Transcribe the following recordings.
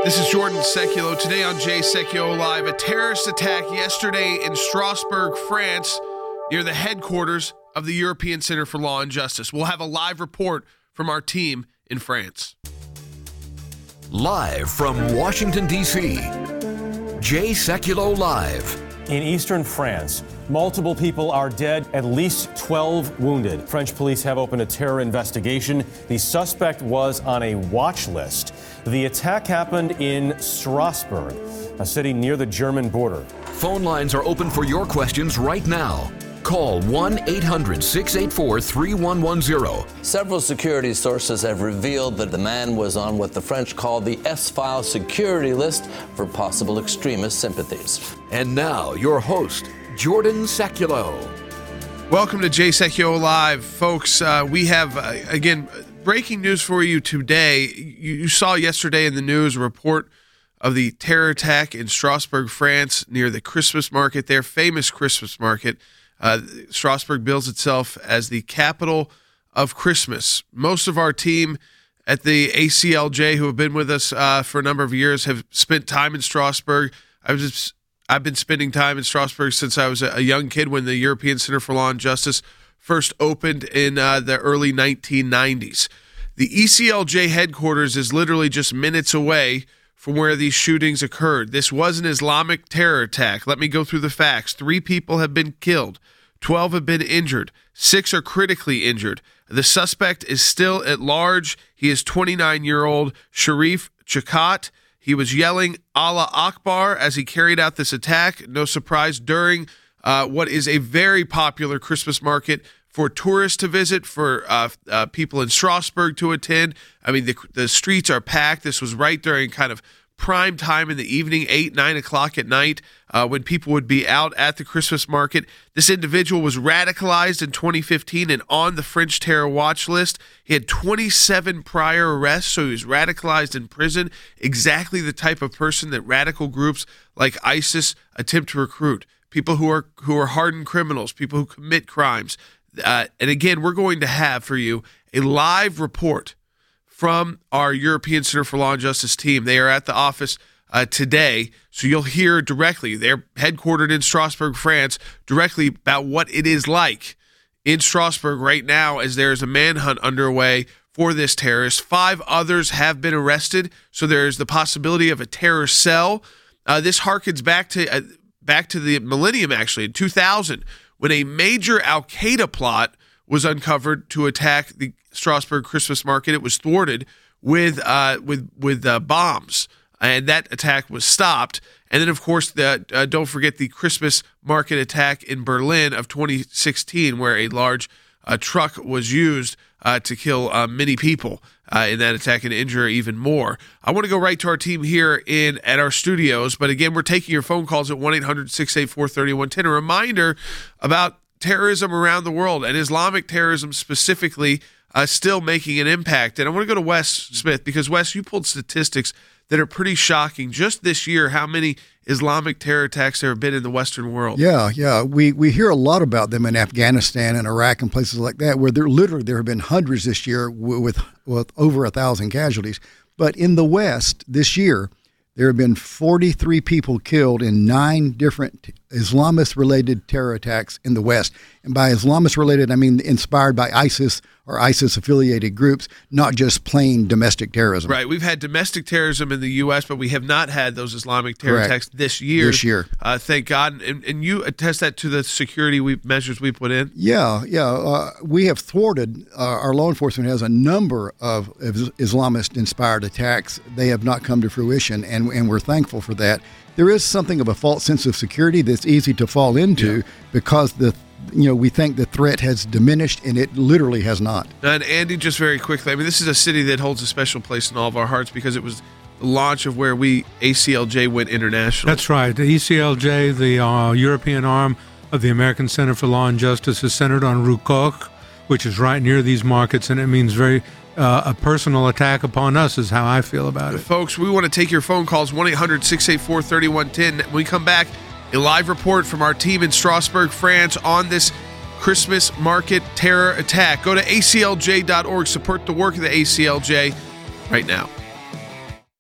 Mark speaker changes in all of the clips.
Speaker 1: This is Jordan Seculo. Today on Jay Seculo Live, a terrorist attack yesterday in Strasbourg, France, near the headquarters of the European Center for Law and Justice. We'll have a live report from our team in France.
Speaker 2: Live from Washington, D.C., Jay Seculo Live.
Speaker 3: In eastern France, multiple people are dead, at least 12 wounded. French police have opened a terror investigation. The suspect was on a watch list. The attack happened in Strasbourg, a city near the German border.
Speaker 2: Phone lines are open for your questions right now. Call 1-800-684-3110.
Speaker 4: Several security sources have revealed that the man was on what the French call the S-File security list for possible extremist sympathies.
Speaker 2: And now, your host, Jordan Seculo.
Speaker 1: Welcome to Jay Seculo Live. Folks, we have, again, breaking news for you today. You saw yesterday in the news a report of the terror attack in Strasbourg, France, near the Christmas market, their famous Christmas market. Strasbourg bills itself as the capital of Christmas. Most of our team at the ACLJ, who have been with us for a number of years, have spent time in Strasbourg. I've been spending time in Strasbourg since I was a young kid when the European Center for Law and Justice first opened in the early 1990s. The ECLJ headquarters is literally just minutes away from where these shootings occurred. This was an Islamic terror attack. Let me go through the facts. 3 people have been killed. 12 have been injured. 6 are critically injured. The suspect is still at large. He is 29-year-old Sharif Chakat. He was yelling Allah Akbar as he carried out this attack. No surprise, during what is a very popular Christmas market for tourists to visit, for people in Strasbourg to attend. I mean, the streets are packed. This was right during kind of prime time in the evening, 8, 9 o'clock at night, when people would be out at the Christmas market. This individual was radicalized in 2015 and on the French terror watch list. He had 27 prior arrests, so he was radicalized in prison, exactly the type of person that radical groups like ISIS attempt to recruit, people who are hardened criminals, people who commit crimes. And again, we're going to have for you a live report from our European Center for Law and Justice team. They are at the office today, so you'll hear directly. They're headquartered in Strasbourg, France, directly about what it is like in Strasbourg right now as there is a manhunt underway for this terrorist. 5 others have been arrested, so there's the possibility of a terror cell. This harkens back to the millennium, actually, in 2000, when a major Al-Qaeda plot was uncovered to attack the Strasbourg Christmas market. It was thwarted with bombs, and that attack was stopped. And then, of course, don't forget the Christmas market attack in Berlin of 2016, where a large truck was used to kill many people in that attack and injure even more. I want to go right to our team here at our studios, but again, we're taking your phone calls at 1-800-684-3110. A reminder about terrorism around the world, and Islamic terrorism specifically, still making an impact. And I want to go to Wes Smith, because, Wes, you pulled statistics that are pretty shocking. Just this year, how many Islamic terror attacks there have been in the Western world.
Speaker 5: Yeah. We hear a lot about them in Afghanistan and Iraq and places like that, where there have been hundreds this year with over 1,000 casualties. But in the West this year, there have been 43 people killed in 9 different Islamist-related terror attacks in the West. And by Islamist-related, I mean inspired by ISIS or ISIS-affiliated groups, not just plain domestic terrorism.
Speaker 1: Right. We've had domestic terrorism in the U.S., but we have not had those Islamic terror attacks this year. Thank God. And you attest that to the security measures we put in?
Speaker 5: Yeah. We have thwarted, our law enforcement has a number of Islamist-inspired attacks. They have not come to fruition, and we're thankful for that. There is something of a false sense of security that's easy to fall into because we think the threat has diminished, and it literally has not.
Speaker 1: And Andy, just very quickly, I mean, this is a city that holds a special place in all of our hearts because it was the launch of where we, ACLJ, went international.
Speaker 6: That's right. The ACLJ, the European arm of the American Center for Law and Justice, is centered on Rue Coq, which is right near these markets, and it means a personal attack upon us is how I feel about it.
Speaker 1: Folks, we want to take your phone calls, 1-800-684-3110. When we come back, a live report from our team in Strasbourg, France on this Christmas market terror attack. Go to aclj.org. Support the work of the ACLJ right now.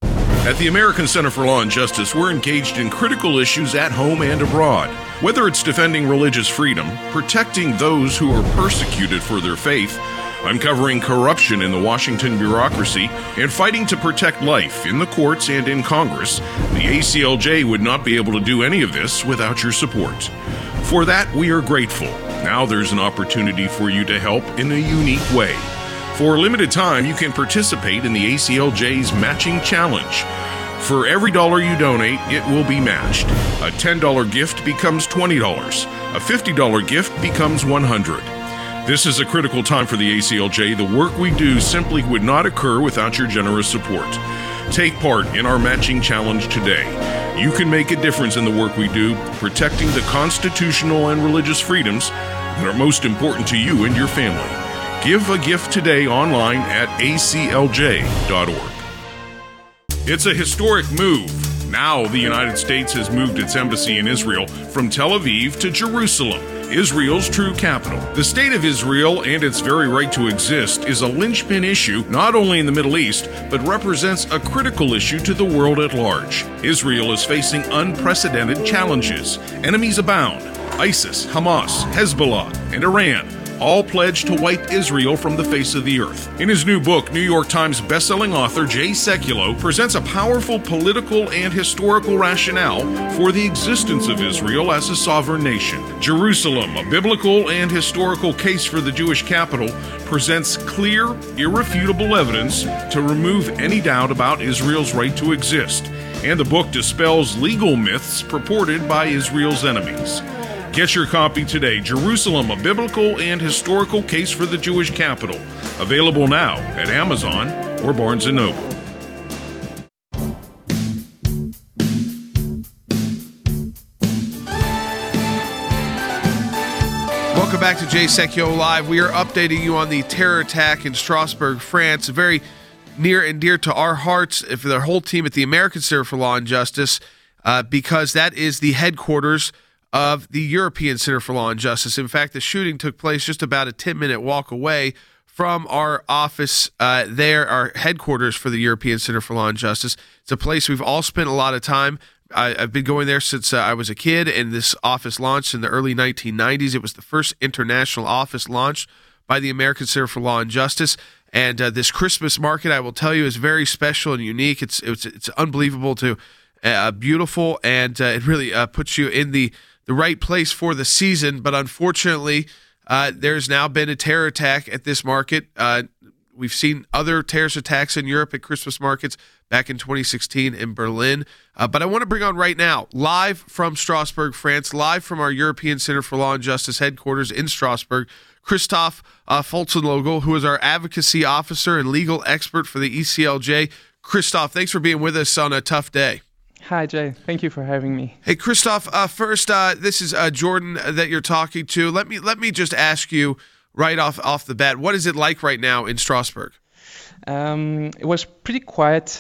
Speaker 7: At the American Center for Law and Justice, we're engaged in critical issues at home and abroad. Whether it's defending religious freedom, protecting those who are persecuted for their faith, uncovering corruption in the Washington bureaucracy, and fighting to protect life in the courts and in Congress, the ACLJ would not be able to do any of this without your support. For that, we are grateful. Now there's an opportunity for you to help in a unique way. For a limited time, you can participate in the ACLJ's Matching Challenge. For every dollar you donate, it will be matched. A $10 gift becomes $20. A $50 gift becomes $100. This is a critical time for the ACLJ. The work we do simply would not occur without your generous support. Take part in our Matching Challenge today. You can make a difference in the work we do, protecting the constitutional and religious freedoms that are most important to you and your family. Give a gift today online at aclj.org. It's a historic move. Now the United States has moved its embassy in Israel from Tel Aviv to Jerusalem, Israel's true capital. The state of Israel and its very right to exist is a linchpin issue not only in the Middle East, but represents a critical issue to the world at large. Israel is facing unprecedented challenges. Enemies abound. ISIS, Hamas, Hezbollah, and Iran all pledged to wipe Israel from the face of the earth. In his new book, New York Times bestselling author Jay Sekulow presents a powerful political and historical rationale for the existence of Israel as a sovereign nation. Jerusalem, a biblical and historical case for the Jewish capital, presents clear, irrefutable evidence to remove any doubt about Israel's right to exist. And the book dispels legal myths purported by Israel's enemies. Get your copy today, Jerusalem, a biblical and historical case for the Jewish capital. Available now at Amazon or Barnes & Noble.
Speaker 1: Welcome back to Jay Sekulow Live. We are updating you on the terror attack in Strasbourg, France. Very near and dear to our hearts for the whole team at the American Center for Law and Justice, because that is the headquarters of the European Center for Law and Justice. In fact, the shooting took place just about a 10-minute walk away from our office there, our headquarters for the European Center for Law and Justice. It's a place we've all spent a lot of time. I've been going there since I was a kid, and this office launched in the early 1990s. It was the first international office launched by the American Center for Law and Justice. And this Christmas market, I will tell you, is very special and unique. It's unbelievable to beautiful, and it really puts you in the right place for the season. But unfortunately, there's now been a terror attack at this market. We've seen other terrorist attacks in Europe at Christmas markets back in 2016 in Berlin. But I want to bring on right now, live from Strasbourg, France, live from our European Center for Law and Justice headquarters in Strasbourg, Christoph Folzenlogel, who is our advocacy officer and legal expert for the ECLJ. Christoph, thanks for being with us on a tough day.
Speaker 8: Hi, Jay. Thank you for having me.
Speaker 1: Hey, Christoph, first, this is Jordan that you're talking to. Let me just ask you right off the bat, what is it like right now in Strasbourg?
Speaker 8: It was pretty quiet.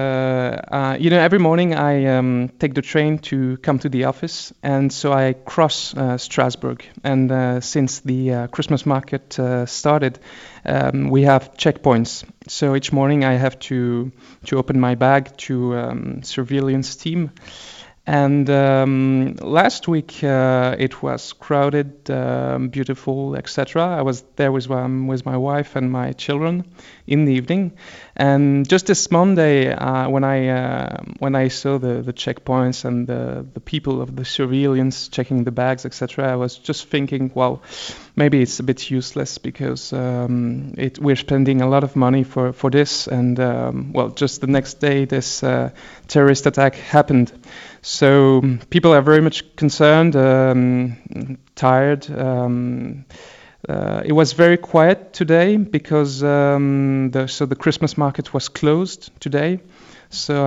Speaker 8: Every morning I take the train to come to the office, and so I cross Strasbourg. And since the Christmas market started, we have checkpoints. So each morning I have to open my bag to surveillance team. And last week it was crowded, beautiful, etc. I was there with my wife and my children in the evening. And just this Monday, when I saw the checkpoints and the people of the surveillance checking the bags, etc., I was just thinking, well, maybe it's a bit useless because we're spending a lot of money for this. And just the next day, this terrorist attack happened. So people are very much concerned, tired. It was very quiet today because the Christmas market was closed today. So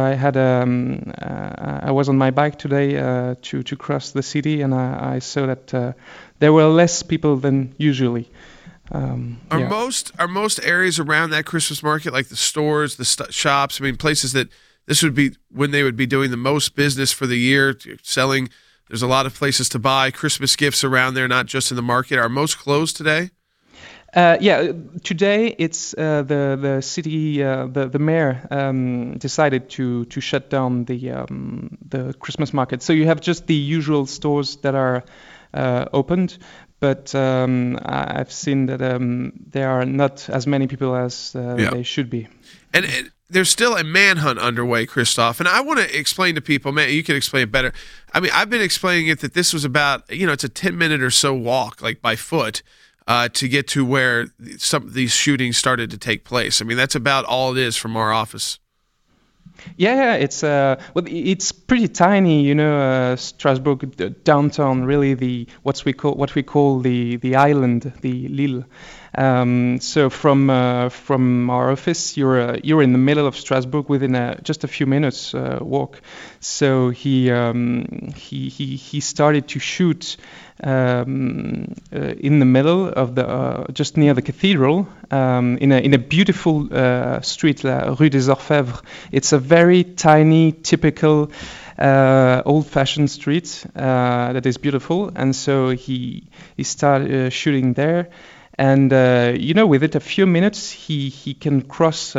Speaker 8: I was on my bike today to cross the city, and I saw that there were less people than usually.
Speaker 1: Are most areas around that Christmas market, like the stores, the shops, I mean, places that this would be when they would be doing the most business for the year, selling? There's a lot of places to buy Christmas gifts around there, not just in the market. Are most closed today?
Speaker 8: Today it's the city, the mayor decided to shut down the Christmas market. So you have just the usual stores that are opened, but I've seen that there are not as many people as they should be.
Speaker 1: And there's still a manhunt underway, Christophe. And I want to explain to people, man, you can explain it better. I mean, I've been explaining it that this was about, it's a 10-minute or so walk, like by foot, to get to where some of these shootings started to take place. I mean, that's about all it is from our office.
Speaker 8: Yeah, it's pretty tiny, Strasbourg downtown, really what we call the island, the Lille. So from our office, you're in the middle of Strasbourg within just a few minutes walk. So he started to shoot in the middle of the just near the cathedral in a beautiful street, la Rue des Orfèvres. It's a very tiny, typical old-fashioned street that is beautiful, and so he started shooting there. And within a few minutes, he can cross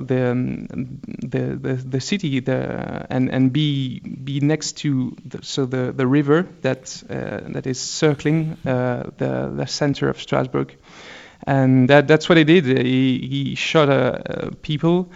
Speaker 8: the city and be next to the river that is circling the center of Strasbourg, and that's what he did. He shot people.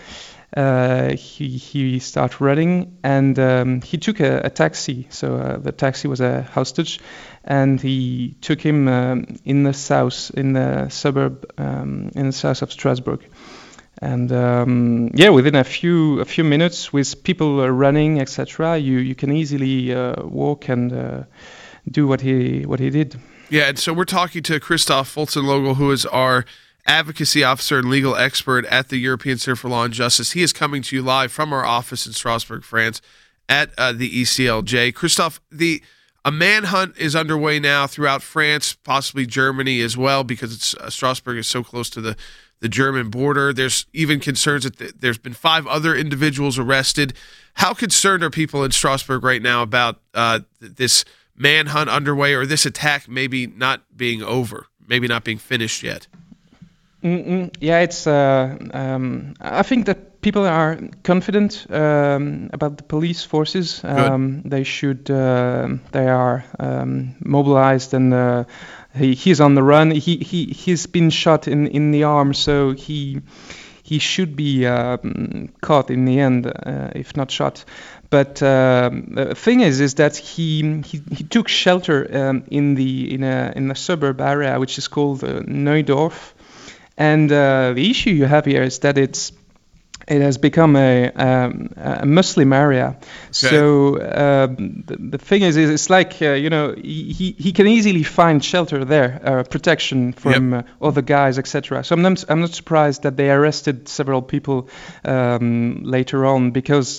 Speaker 8: He started running, and he took a taxi. So the taxi was a hostage, and he took him in the south, in the suburb, in the south of Strasbourg. And within a few minutes, with people running, etc., you can easily walk and do what he did.
Speaker 1: Yeah, and so we're talking to Christophe Folzenlogel, who is our advocacy officer and legal expert at the European Center for Law and Justice. He is coming to you live from our office in Strasbourg, France, at the ECLJ. Christophe, a manhunt is underway now throughout France, possibly Germany as well, because Strasbourg is so close to the German border. There's even concerns that there's been 5 other individuals arrested. How concerned are people in Strasbourg right now about this manhunt underway, or this attack maybe not being over, maybe not being finished yet?
Speaker 8: Yeah, it's. I think that people are confident about the police forces. They should. They are mobilized, and he's on the run. He's been shot in the arm, so he should be caught in the end, if not shot. But the thing is that he took shelter in a suburb area which is called Neudorf. And the issue you have here is that it has become a Muslim area. Okay. So the thing is it's like he can easily find shelter there, protection from other guys, etc. So I'm not surprised that they arrested several people later on, because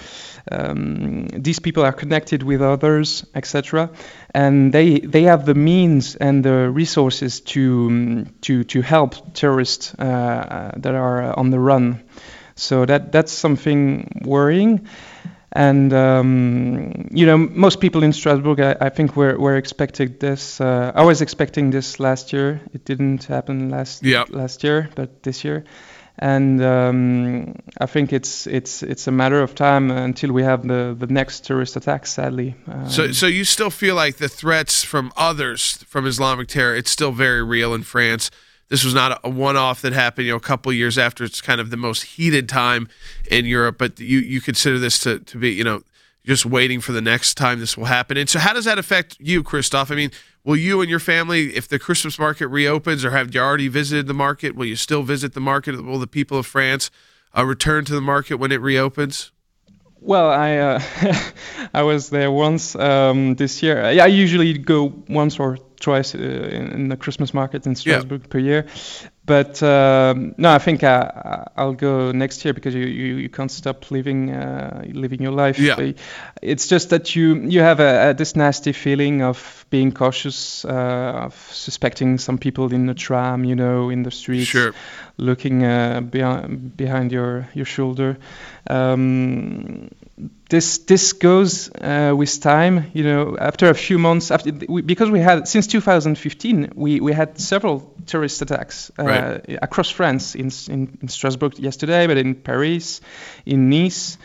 Speaker 8: these people are connected with others, etc. And they have the means and the resources to help terrorists that are on the run. So that's something worrying. And most people in Strasbourg, I think, were expecting this. I was expecting this last year. It didn't happen last year, but this year. And I think it's a matter of time until we have the next terrorist attack, sadly.
Speaker 1: So you still feel like the threats from others, from Islamic terror, it's still very real in France. This was not a one-off that happened, a couple of years after. It's kind of the most heated time in Europe, but you consider this to be, just waiting for the next time this will happen. And so how does that affect you, Christophe? I mean, will you and your family, if the Christmas market reopens, or have you already visited the market, will you still visit the market? Will the people of France return to the market when it reopens?
Speaker 8: Well, I was there once this year. I usually go once or twice in the Christmas market in Strasbourg per year. But no, I think I'll go next year, because you can't stop living your life. Yeah. It's just that you have this nasty feeling of being cautious, of suspecting some people in the tram, in the streets, sure, looking behind your shoulder. this goes with time. After a few months, because we had since 2015, we had several terrorist attacks across France, in Strasbourg yesterday, but in Paris, in Nice.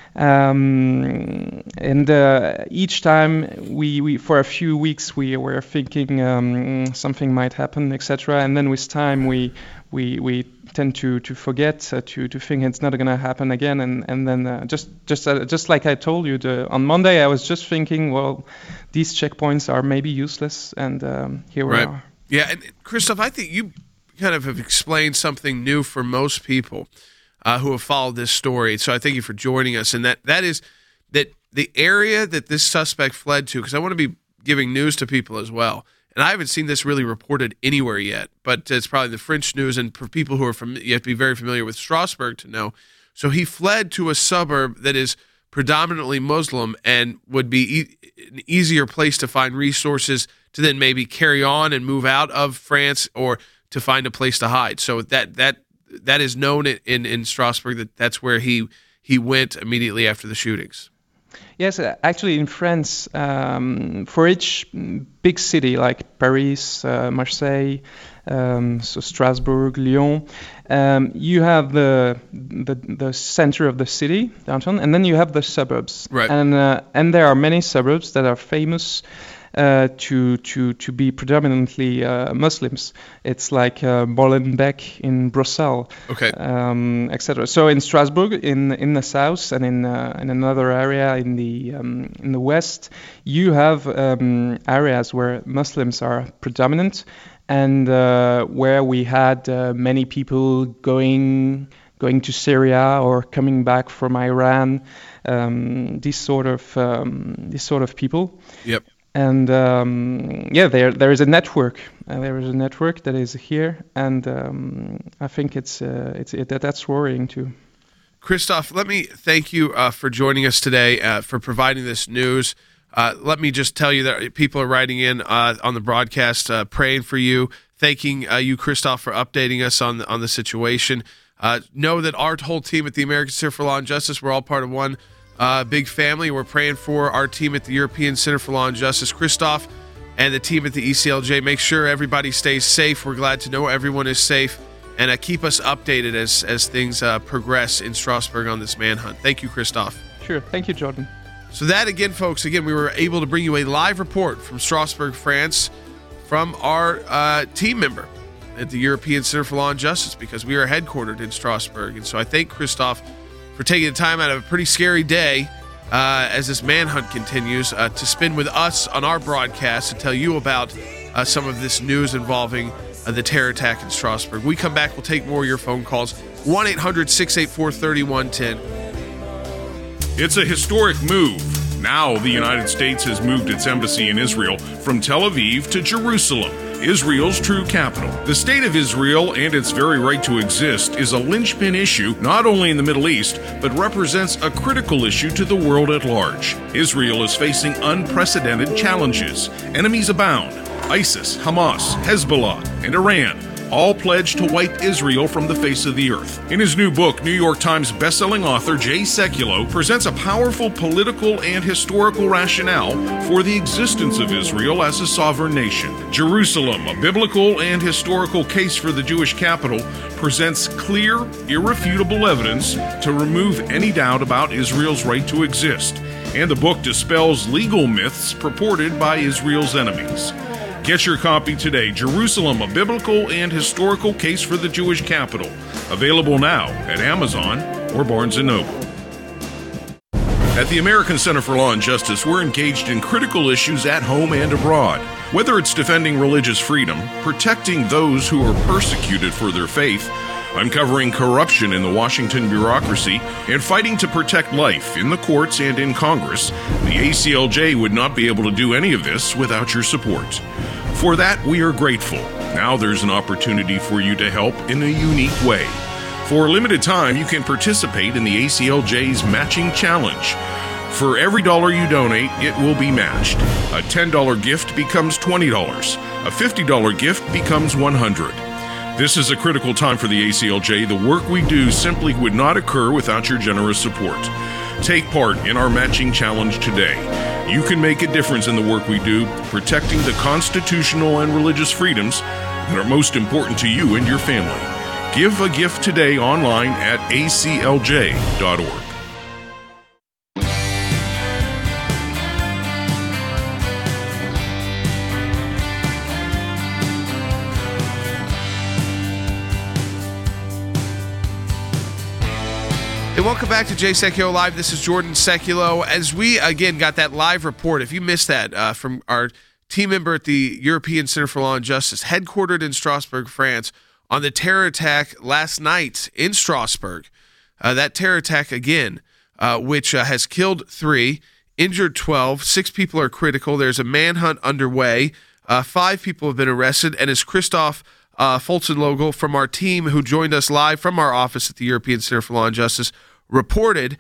Speaker 8: And each time we for a few weeks we were thinking something might happen, etc. And then with time we tend to forget, to think it's not going to happen again. And then just like I told you, on Monday I was just thinking, well, these checkpoints are maybe useless, and here we are.
Speaker 1: Yeah, and Christophe, I think you kind of have explained something new for most people who have followed this story. So I thank you for joining us. And that is that the area that this suspect fled to, because I want to be giving news to people as well. And I haven't seen this really reported anywhere yet, but it's probably the French news. And for people who are you have to be very familiar with Strasbourg to know. So he fled to a suburb that is predominantly Muslim and would be an easier place to find resources to then maybe carry on and move out of France, or to find a place to hide. So that is known in Strasbourg, that's where he went immediately after the shootings.
Speaker 8: Yes, actually in France, for each big city like Paris, Marseille, so Strasbourg, Lyon, you have the center of the city, downtown, and then you have the suburbs.
Speaker 1: Right.
Speaker 8: And there are many suburbs that are famous to be predominantly Muslims. It's like Molenbeek in Brussels,
Speaker 1: okay,
Speaker 8: etc. So in Strasbourg, in the south, and in another area in the west, you have areas where Muslims are predominant, and where we had many people going to Syria or coming back from Iran. These sort of people.
Speaker 1: Yep.
Speaker 8: And there is a network. There is a network that is here, and I think that's worrying too.
Speaker 1: Christophe, let me thank you for joining us today, for providing this news. Let me just tell you that people are writing in on the broadcast, praying for you, thanking you, Christophe, for updating us on the situation. Know that our whole team at the American Center for Law and Justice, we're all part of one big family. We're praying for our team at the European Center for Law and Justice, Christophe, and the team at the ECLJ. Make sure everybody stays safe. We're glad to know everyone is safe, and keep us updated as things progress in Strasbourg on this manhunt. Thank you, Christophe.
Speaker 8: Sure. Thank you, Jordan.
Speaker 1: So that again, folks, we were able to bring you a live report from Strasbourg, France, from our team member at the European Center for Law and Justice, because we are headquartered in Strasbourg. And so I thank Christophe for taking the time out of a pretty scary day as this manhunt continues to spend with us on our broadcast to tell you about some of this news involving the terror attack in Strasbourg. When we come back, we'll take more of your phone calls. 1-800-684-3110.
Speaker 7: It's a historic move. Now the United States has moved its embassy in Israel from Tel Aviv to Jerusalem, Israel's true capital. The state of Israel and its very right to exist is a linchpin issue not only in the Middle East, but represents a critical issue to the world at large. Israel is facing unprecedented challenges. Enemies abound. ISIS, Hamas, Hezbollah, and Iran all pledged to wipe Israel from the face of the earth. In his new book, New York Times bestselling author Jay Sekulow presents a powerful political and historical rationale for the existence of Israel as a sovereign nation. Jerusalem, a biblical and historical case for the Jewish capital, presents clear, irrefutable evidence to remove any doubt about Israel's right to exist. And the book dispels legal myths purported by Israel's enemies. Get your copy today, Jerusalem, a biblical and historical case for the Jewish capital. Available now at Amazon or Barnes & Noble. At the American Center for Law and Justice, we're engaged in critical issues at home and abroad. Whether it's defending religious freedom, protecting those who are persecuted for their faith, uncovering corruption in the Washington bureaucracy, and fighting to protect life in the courts and in Congress, the ACLJ would not be able to do any of this without your support. For that, we are grateful. Now there's an opportunity for you to help in a unique way. For a limited time, you can participate in the ACLJ's Matching Challenge. For every dollar you donate, it will be matched. A $10 gift becomes $20. A $50 gift becomes $100. This is a critical time for the ACLJ. The work we do simply would not occur without your generous support. Take part in our matching challenge today. You can make a difference in the work we do, protecting the constitutional and religious freedoms that are most important to you and your family. Give a gift today online at aclj.org.
Speaker 1: Hey, welcome back to Jay Sekulow Live. This is Jordan Sekulow. As we, again, got that live report, if you missed that, from our team member at the European Center for Law and Justice, headquartered in Strasbourg, France, on the terror attack last night in Strasbourg. That terror attack, again, which has killed 3, injured 12, 6 people are critical. There's a manhunt underway. 5 people have been arrested, and as Christoph Folzenlogel from our team who joined us live from our office at the European Center for Law and Justice reported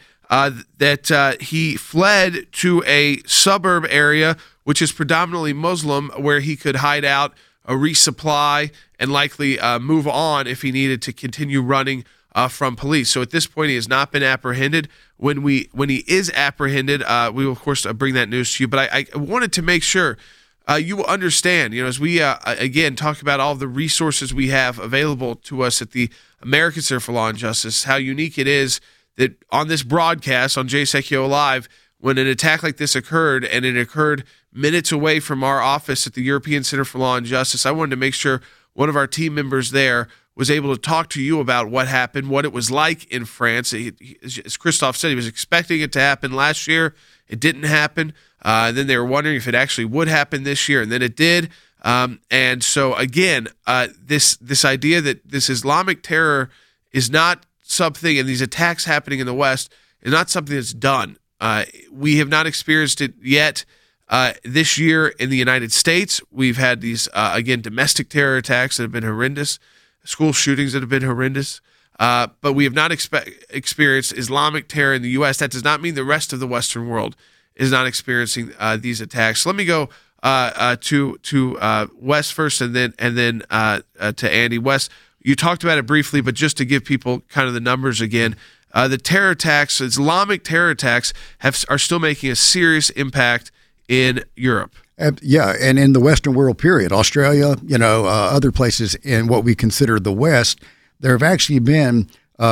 Speaker 1: that he fled to a suburb area which is predominantly Muslim, where he could hide out, resupply, and likely move on if he needed to continue running from police. So at this point, he has not been apprehended. When he is apprehended, we will, of course, bring that news to you. But I wanted to make sure you will understand, as we, again, talk about all of the resources we have available to us at the American Center for Law and Justice, how unique it is that on this broadcast, on Jay Sekulow Live, when an attack like this occurred, and it occurred minutes away from our office at the European Center for Law and Justice, I wanted to make sure one of our team members there was able to talk to you about what happened, what it was like in France. As Christoph said, he was expecting it to happen last year. It didn't happen. Then they were wondering if it actually would happen this year, and then it did. And so, again, this idea that this Islamic terror is not something, and these attacks happening in the West is not something that's done. We have not experienced it yet this year in the United States. We've had these, again, domestic terror attacks that have been horrendous, school shootings that have been horrendous. But we have not experienced Islamic terror in the U.S. That does not mean the rest of the Western world is not experiencing these attacks. So let me go to Wes first, and then to Andy. Wes, you talked about it briefly, but just to give people kind of the numbers again, the terror attacks, Islamic terror attacks, are still making a serious impact in Europe.
Speaker 5: Yeah, and in the Western world, period, Australia, other places in what we consider the West, there have actually been,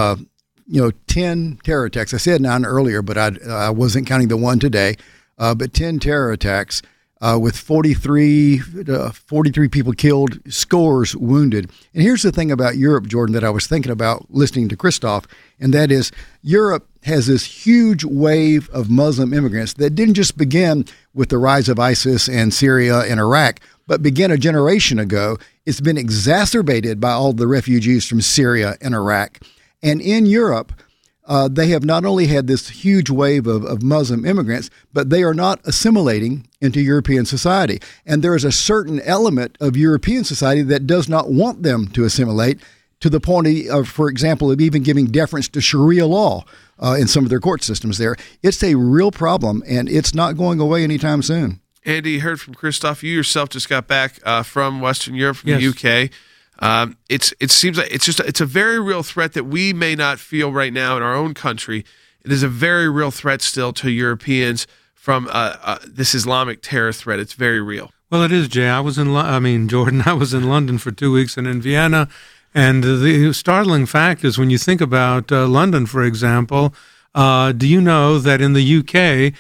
Speaker 5: 10 terror attacks. I said 9 earlier, but I wasn't counting the one today, but 10 terror attacks with 43 people killed, scores wounded. And here's the thing about Europe, Jordan, that I was thinking about listening to Christoph, and that is Europe has this huge wave of Muslim immigrants that didn't just begin with the rise of ISIS and Syria and Iraq, but began a generation ago. It's been exacerbated by all the refugees from Syria and Iraq. And in Europe, they have not only had this huge wave of Muslim immigrants, but they are not assimilating into European society. And there is a certain element of European society that does not want them to assimilate, to the point of, for example, of even giving deference to Sharia law in some of their court systems there. It's a real problem, and it's not going away anytime soon.
Speaker 1: Andy, you heard from Christoph. You yourself just got back from Western Europe, from the UK. It seems like it's a very real threat that we may not feel right now in our own country. It is a very real threat still to Europeans from this Islamic terror threat. It's very real.
Speaker 6: Well, it is, Jay. Jordan, I was in London for 2 weeks and in Vienna. And the startling fact is when you think about London, for example, do you know that in the UK,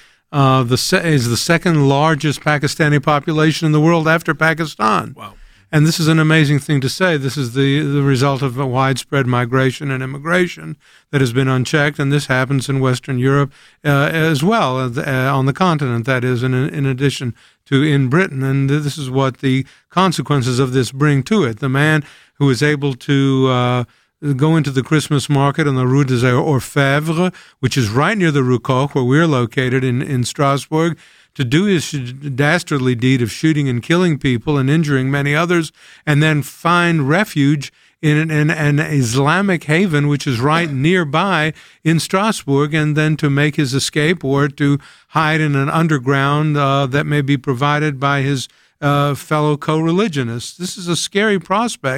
Speaker 6: is the second largest Pakistani population in the world after Pakistan?
Speaker 1: Wow.
Speaker 6: And this is an amazing thing to say. This is the result of a widespread migration and immigration that has been unchecked, and this happens in Western Europe as well, on the continent, that is, in addition to in Britain. And this is what the consequences of this bring to it. The man who is able to go into the Christmas market on the Rue des Orfèvres, which is right near the Rue Koch, where we're located in Strasbourg, to do his dastardly deed of shooting and killing people and injuring many others, and then find refuge in an Islamic haven, which is right nearby in Strasbourg, and then to make his escape or to hide in an underground that may be provided by his fellow co-religionists. This is a scary prospect,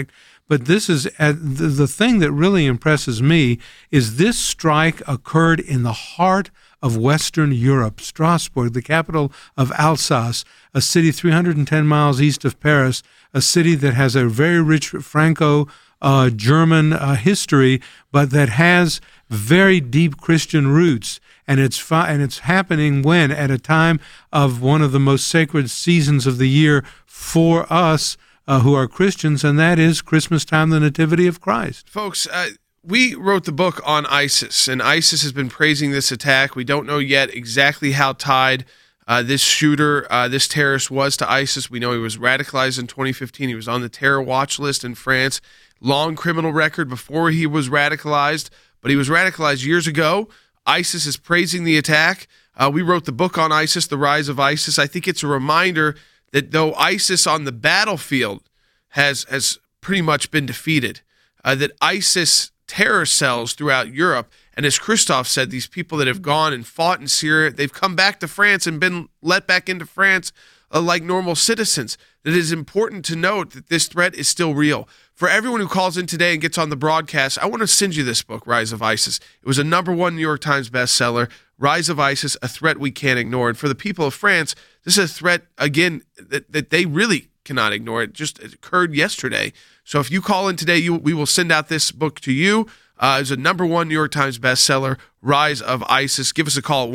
Speaker 6: But this is the thing that really impresses me is this strike occurred in the heart of Western Europe, Strasbourg, the capital of Alsace, a city 310 miles east of Paris, a city that has a very rich Franco-German history, but that has very deep Christian roots. And it's happening when? At a time of one of the most sacred seasons of the year for us who are Christians, and that is Christmas time, the Nativity of Christ.
Speaker 1: Folks, we wrote the book on ISIS, and ISIS has been praising this attack. We don't know yet exactly how tied this shooter, this terrorist was to ISIS. We know he was radicalized in 2015. He was on the terror watch list in France. Long criminal record before he was radicalized, but he was radicalized years ago. ISIS is praising the attack. We wrote the book on ISIS, The Rise of ISIS. I think it's a reminder that though ISIS on the battlefield has pretty much been defeated, that ISIS terror cells throughout Europe, and as Christoph said, these people that have gone and fought in Syria, they've come back to France and been let back into France like normal citizens. That it is important to note that this threat is still real. For everyone who calls in today and gets on the broadcast, I want to send you this book, Rise of ISIS. It was a #1 New York Times bestseller, Rise of ISIS, A Threat We Can't Ignore. And for the people of France, this is a threat, again, that they really cannot ignore. It just occurred yesterday. So if you call in today, we will send out this book to you. It's a #1 New York Times bestseller, Rise of ISIS. Give us a call at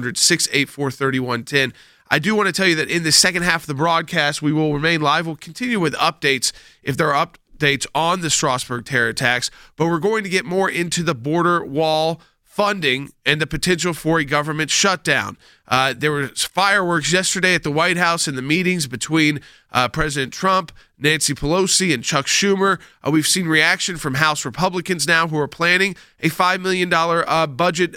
Speaker 1: 1-800-684-3110. I do want to tell you that in the second half of the broadcast, we will remain live. We'll continue with updates if there are updates on the Strasbourg terror attacks, but we're going to get more into the border wall funding and the potential for a government shutdown. There was fireworks yesterday at the White House in the meetings between President Trump, Nancy Pelosi, and Chuck Schumer. We've seen reaction from House Republicans now who are planning a $5 million budget,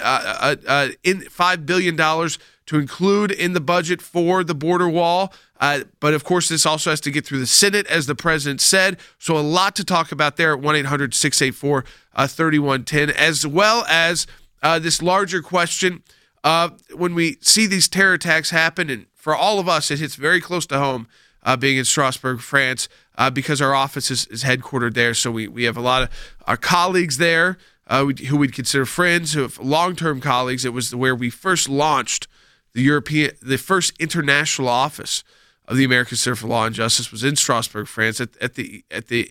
Speaker 1: $5 billion to include in the budget for the border wall. But, of course, this also has to get through the Senate, as the president said. So a lot to talk about there at 1-800-684-3110, as well as this larger question when we see these terror attacks happen, and for all of us, it hits very close to home being in Strasbourg, France, because our office is headquartered there. So we have a lot of our colleagues there who we'd consider friends, who have long-term colleagues. It was where we first launched the first international office of the American Center for Law and Justice was in Strasbourg, France, at the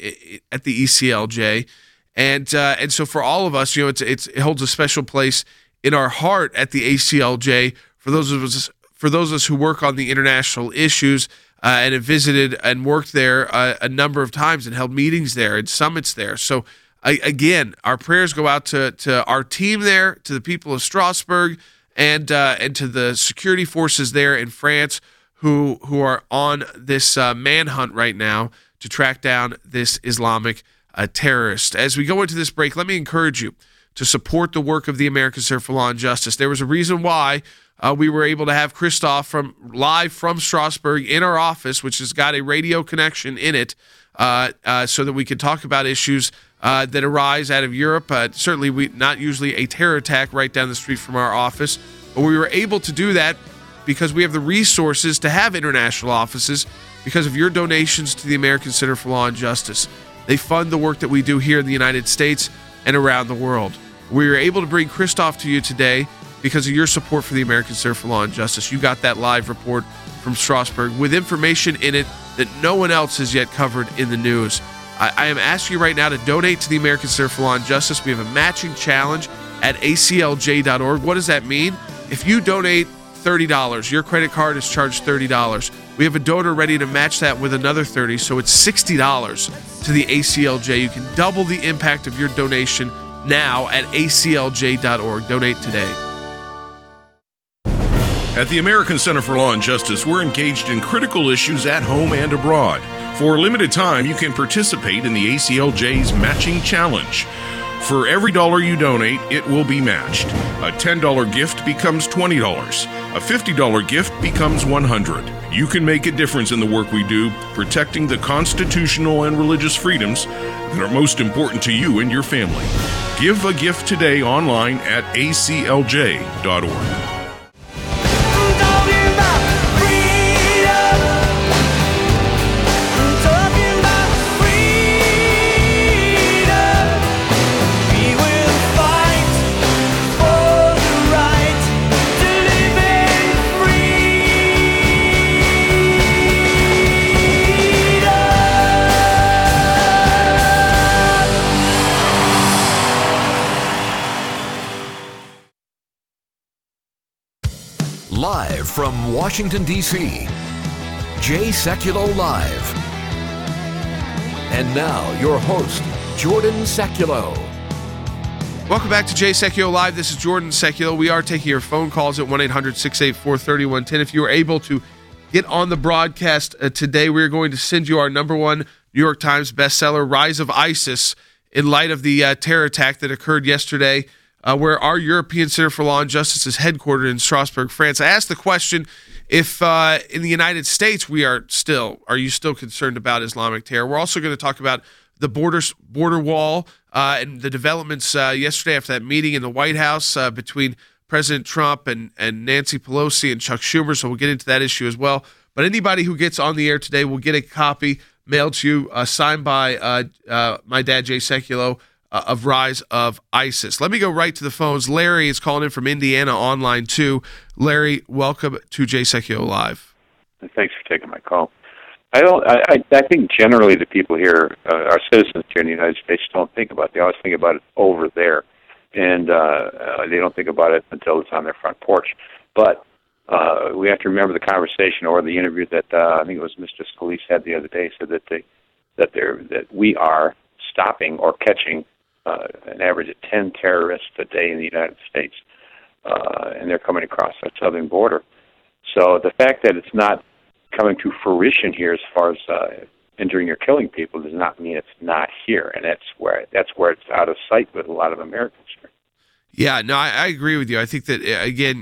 Speaker 1: ECLJ. And so for all of us, it holds a special place in our heart at the ACLJ for those of us who work on the international issues and have visited and worked there a number of times and held meetings there and summits there. So again, our prayers go out to our team there, to the people of Strasbourg, and to the security forces there in France who are on this manhunt right now to track down this Islamic terrorist. As we go into this break, let me encourage you to support the work of the American Center for Law and Justice. There was a reason why we were able to have Christoph live from Strasbourg in our office, which has got a radio connection in it, so that we could talk about issues that arise out of Europe. Certainly not usually a terror attack right down the street from our office, but we were able to do that because we have the resources to have international offices because of your donations to the American Center for Law and Justice. They fund the work that we do here in the United States and around the world. We were able to bring Christoph to you today because of your support for the American Center for Law and Justice. You got that live report from Strasbourg with information in it that no one else has yet covered in the news. I am asking you right now to donate to the American Center for Law and Justice. We have a matching challenge at aclj.org. What does that mean? If you donate $30, your credit card is charged $30. We have a donor ready to match that with another $30, so it's $60 to the ACLJ. You can double the impact of your donation now at aclj.org. Donate today.
Speaker 7: At the American Center for Law and Justice, we're engaged in critical issues at home and abroad. For a limited time, you can participate in the ACLJ's Matching Challenge. For every dollar you donate, it will be matched. A $10 gift becomes $20. A $50 gift becomes $100. You can make a difference in the work we do, protecting the constitutional and religious freedoms that are most important to you and your family. Give a gift today online at aclj.org.
Speaker 2: Live from Washington, D.C., Jay Sekulow Live. And now, your host, Jordan Sekulow.
Speaker 1: Welcome back to Jay Sekulow Live. This is Jordan Sekulow. We are taking your phone calls at 1-800-684-3110. If you were able to get on the broadcast today, we're going to send you our number one New York Times bestseller, Rise of ISIS, in light of the terror attack that occurred yesterday, where our European Center for Law and Justice is headquartered in Strasbourg, France. I asked the question, if in the United States are you still concerned about Islamic terror? We're also going to talk about the border wall and the developments yesterday after that meeting in the White House between President Trump and Nancy Pelosi and Chuck Schumer, so we'll get into that issue as well. But anybody who gets on the air today will get a copy mailed to you, signed by my dad, Jay Sekulow, of Rise of ISIS. Let me go right to the phones. Larry is calling in from Indiana online too. Larry, welcome to Jay Sekulow Live.
Speaker 9: Thanks for taking my call. I think generally the people here, our citizens here in the United States, don't think about it. They always think about it over there, and they don't think about it until it's on their front porch. But we have to remember the conversation or the interview that I think it was Mr. Scalise had the other day, said that we are stopping or catching an average of 10 terrorists a day in the United States, and they're coming across our southern border. So the fact that it's not coming to fruition here as far as injuring or killing people does not mean it's not here, and that's where it's out of sight with a lot of Americans here. Yeah, no, I agree with you. I think that again,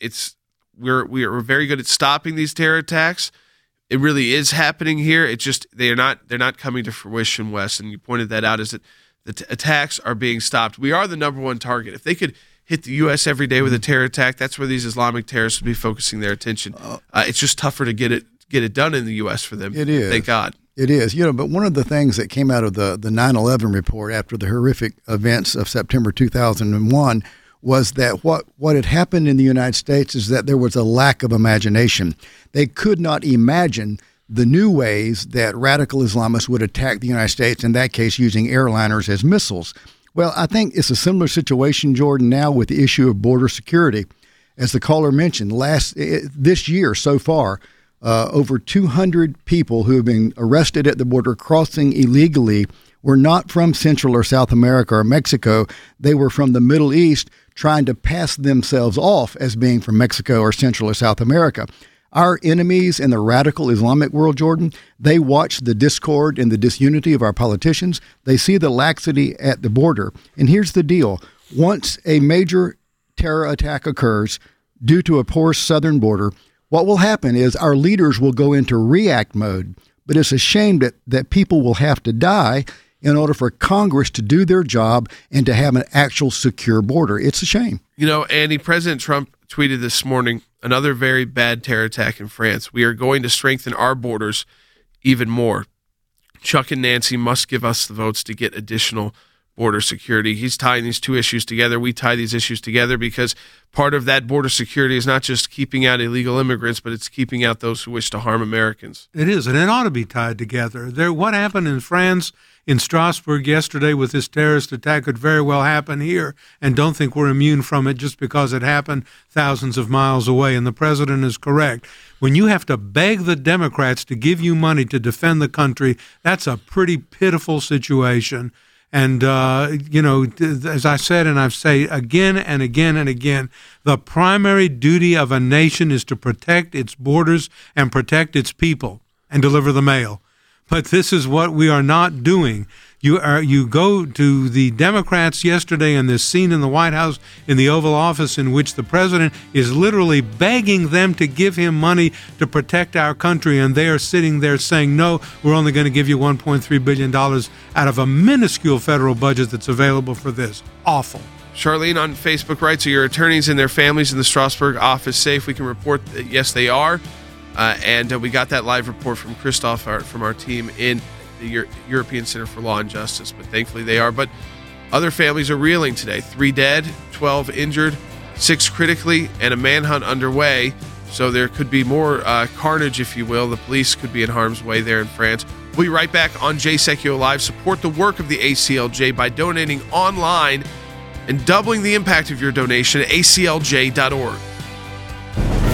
Speaker 9: we're very good at stopping these terror attacks. It really is happening here. It's just they're not coming to fruition, Wes. And you pointed that out, is that the attacks are being stopped. We are the number one target. If they could hit the U.S. every day with a terror attack, that's where these Islamic terrorists would be focusing their attention. It's just tougher to get it done in the U.S. for them. It is. Thank God.
Speaker 5: It is. But one of the things that came out of the 9/11 report after the horrific events of September 2001 was that what had happened in the United States is that there was a lack of imagination. They could not imagine the new ways that radical Islamists would attack the United States, in that case using airliners as missiles. Well, I think it's a similar situation, Jordan, now with the issue of border security. As the caller mentioned, this year so far, over 200 people who have been arrested at the border crossing illegally were not from Central or South America or Mexico. They were from the Middle East trying to pass themselves off as being from Mexico or Central or South America. Our enemies in the radical Islamic world, Jordan, they watch the discord and the disunity of our politicians. They see the laxity at the border. And here's the deal. Once a major terror attack occurs due to a porous southern border, what will happen is our leaders will go into react mode. But it's a shame that people will have to die in order for Congress to do their job and to have an actual secure border. It's a shame.
Speaker 1: Andy, President Trump tweeted this morning, another very bad terror attack in France. We are going to strengthen our borders even more. Chuck and Nancy must give us the votes to get additional border security. He's tying these two issues together. We tie these issues together because part of that border security is not just keeping out illegal immigrants, but it's keeping out those who wish to harm Americans.
Speaker 6: It is, and it ought to be tied together. What happened in France, in Strasbourg yesterday with this terrorist attack could very well happen here, and don't think we're immune from it just because it happened thousands of miles away. And the president is correct. When you have to beg the Democrats to give you money to defend the country, that's a pretty pitiful situation. And, as I said, and I've said again and again and again, the primary duty of a nation is to protect its borders and protect its people and deliver the mail. But this is what we are not doing. You go to the Democrats yesterday in this scene in the White House in the Oval Office in which the president is literally begging them to give him money to protect our country, and they are sitting there saying, no, we're only going to give you $1.3 billion out of a minuscule federal budget that's available for this. Awful.
Speaker 1: Charlene on Facebook writes, are your attorneys and their families in the Strasbourg office safe? We can report that, yes, they are. And we got that live report from Christoph from our team in the European Center for Law and Justice, but thankfully they are. But other families are reeling today. 3 dead, 12 injured, 6 critically, and a manhunt underway. So there could be more carnage, if you will. The police could be in harm's way there in France. We'll be right back on Jay Sekulow Live. Support the work of the ACLJ by donating online and doubling the impact of your donation at aclj.org.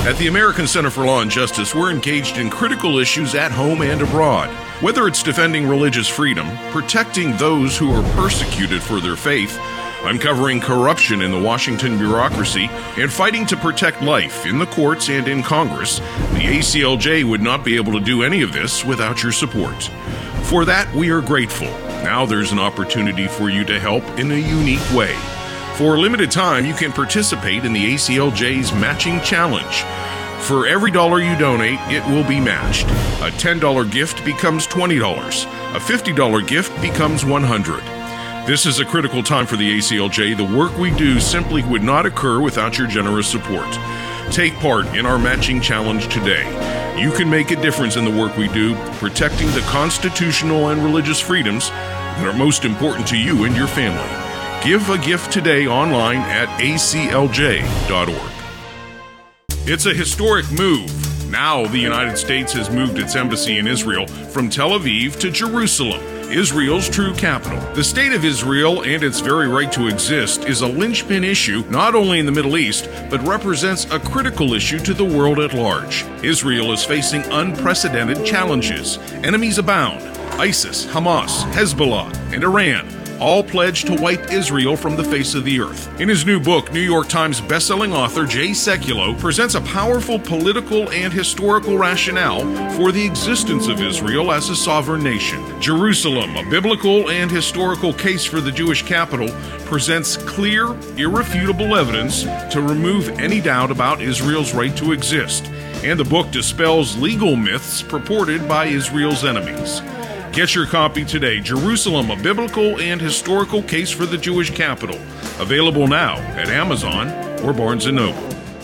Speaker 7: At the American Center for Law and Justice, we're engaged in critical issues at home and abroad. Whether it's defending religious freedom, protecting those who are persecuted for their faith, uncovering corruption in the Washington bureaucracy, and fighting to protect life in the courts and in Congress, the ACLJ would not be able to do any of this without your support. For that, we are grateful. Now there's an opportunity for you to help in a unique way. For a limited time, you can participate in the ACLJ's Matching Challenge. For every dollar you donate, it will be matched. A $10 gift becomes $20. A $50 gift becomes $100. This is a critical time for the ACLJ. The work we do simply would not occur without your generous support. Take part in our Matching Challenge today. You can make a difference in the work we do, protecting the constitutional and religious freedoms that are most important to you and your family. Give a gift today online at aclj.org. It's a historic move. Now the United States has moved its embassy in Israel from Tel Aviv to Jerusalem, Israel's true capital. The state of Israel and its very right to exist is a linchpin issue not only in the Middle East, but represents a critical issue to the world at large. Israel is facing unprecedented challenges. Enemies abound. ISIS, Hamas, Hezbollah, and Iran all pledged to wipe Israel from the face of the earth. In his new book, New York Times bestselling author Jay Sekulow presents a powerful political and historical rationale for the existence of Israel as a sovereign nation. Jerusalem, a biblical and historical case for the Jewish capital, presents clear, irrefutable evidence to remove any doubt about Israel's right to exist. And the book dispels legal myths purported by Israel's enemies. Get your copy today, Jerusalem, a biblical and historical case for the Jewish capital. Available now at Amazon or Barnes & Noble.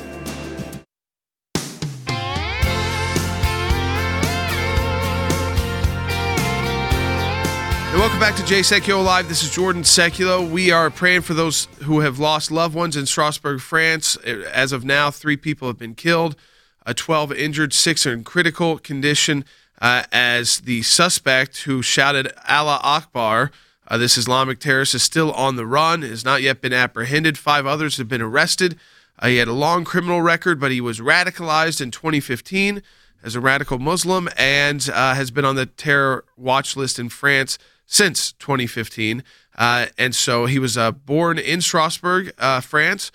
Speaker 1: And welcome back to Jay Sekulow Live. This is Jordan Sekulow. We are praying for those who have lost loved ones in Strasbourg, France. As of now, 3 people have been killed, 12 injured, 6 are in critical condition. As the suspect who shouted Allah Akbar, this Islamic terrorist, is still on the run, has not yet been apprehended. 5 others have been arrested. He had a long criminal record, but he was radicalized in 2015 as a radical Muslim and has been on the terror watch list in France since 2015. And so he was born in Strasbourg, France.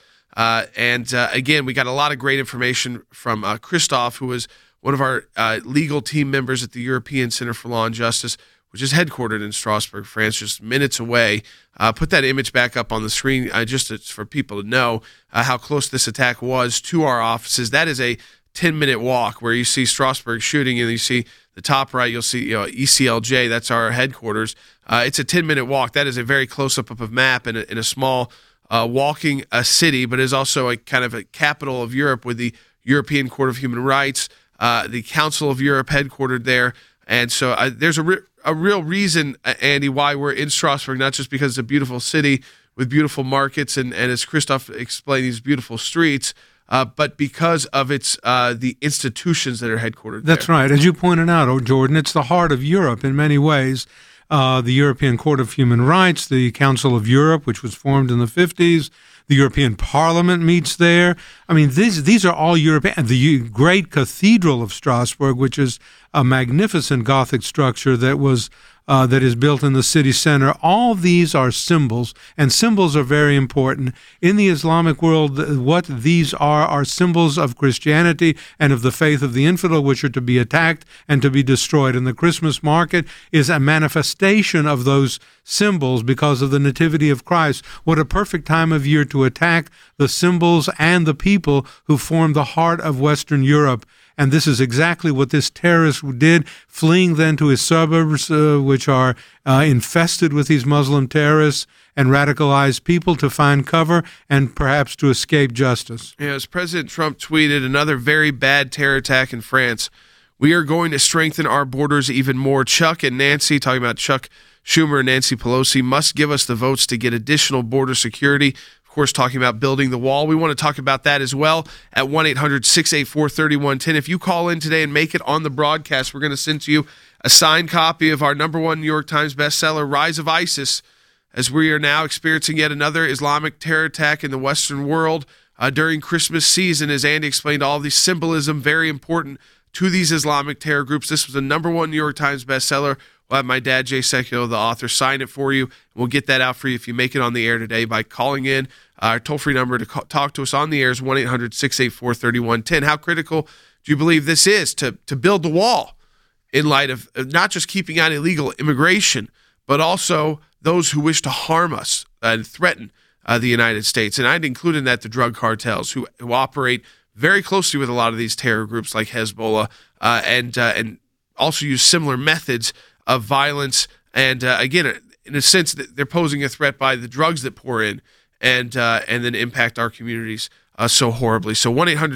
Speaker 1: Again, we got a lot of great information from Christoph, who was one of our legal team members at the European Center for Law and Justice, which is headquartered in Strasbourg, France, just minutes away. Put that image back up on the screen just for people to know how close this attack was to our offices. That is a 10-minute walk where you see Strasbourg shooting and you see the top right, you'll see ECLJ, that's our headquarters. It's a 10-minute walk. That is a very close-up of a map in a small walking city, but is also a kind of a capital of Europe with the European Court of Human Rights, the Council of Europe headquartered there. And so there's a real reason, Andy, why we're in Strasbourg, not just because it's a beautiful city with beautiful markets and as Christoph explained, these beautiful streets, but because of its the institutions that are headquartered there.
Speaker 6: That's right. As you pointed out, Jordan, it's the heart of Europe in many ways. The European Court of Human Rights, the Council of Europe, which was formed in the 50s, the European Parliament meets there. I mean, these are all European. The great Cathedral of Strasbourg, which is a magnificent Gothic structure that is built in the city center. All these are symbols, and symbols are very important. In the Islamic world, what these are symbols of Christianity and of the faith of the infidel, which are to be attacked and to be destroyed. And the Christmas market is a manifestation of those symbols because of the nativity of Christ. What a perfect time of year to attack the symbols and the people who form the heart of Western Europe. And this is exactly what this terrorist did, fleeing then to his suburbs, which are infested with these Muslim terrorists and radicalized people, to find cover and perhaps to escape justice.
Speaker 1: Yeah, as President Trump tweeted, another very bad terror attack in France. We are going to strengthen our borders even more. Chuck and Nancy, talking about Chuck Schumer and Nancy Pelosi, must give us the votes to get additional border security. Of course, talking about building the wall. We want to talk about that as well at 1-800-684-3110. If you call in today and make it on the broadcast, we're going to send to you a signed copy of our #1 New York Times bestseller, Rise of ISIS, as we are now experiencing yet another Islamic terror attack in the Western world. during Christmas season. As Andy explained, all the symbolism, very important to these Islamic terror groups. This was a #1 New York Times bestseller. We'll have my dad, Jay Sekulow, the author, sign it for you. We'll get that out for you if you make it on the air today by calling in. Our toll-free number to talk to us on the air is 1-800-684-3110. How critical do you believe this is to build the wall in light of not just keeping out illegal immigration, but also those who wish to harm us and threaten the United States? And I'd include in that the drug cartels who operate very closely with a lot of these terror groups like Hezbollah and also use similar methods of violence. And again, in a sense, they're posing a threat by the drugs that pour in and then impact our communities so horribly. So